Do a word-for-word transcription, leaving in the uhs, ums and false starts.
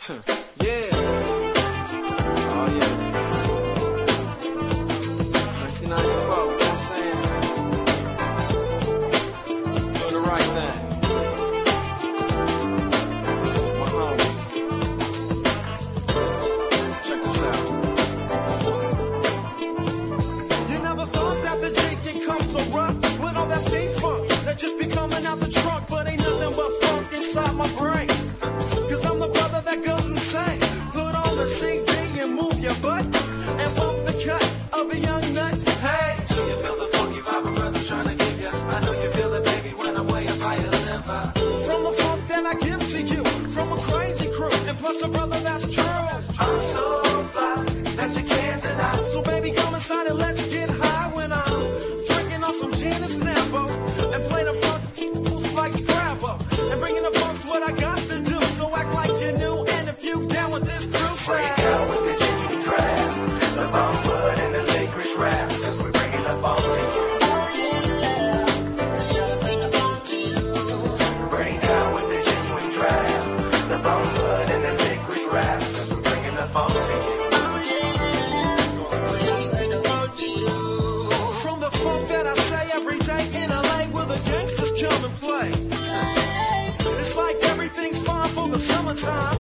Yeah. Oh, yeah. nineteen ninety-four, you know what I'm saying? Doing the right thing. My homies. Check this out. You never thought that the J can come so rough with all that P-funk that just be coming out the trunk, but ain't nothing but funk inside my brain. Cause I'm the brother that goes insane. Put on the C D and move your butt and bump the cut of a young nut. Hey, do you feel the funky vibe my brother's trying to give you? I know you feel it, baby, when I'm way up higher than ever. From the funk that I give to you, from a crazy crew, and plus a brother that's true. I'm so fly that you can't deny. So baby, come inside and let's get high when I'm drinking on some gin and Snappo and play the funk like Scrabble and bringing the funk's what I got to do. So act like you knew, and if you down with this crew, break out with the genuine draft, the bumwood and the licorice wraps, cause we're bringing the funk to you. Break out with the genuine draft, the bumwood and the licorice wraps, cause we're bringing the funk to you. From the funk that I say every day in L A where the gangsters come and play. It's like everything's fine for the summertime.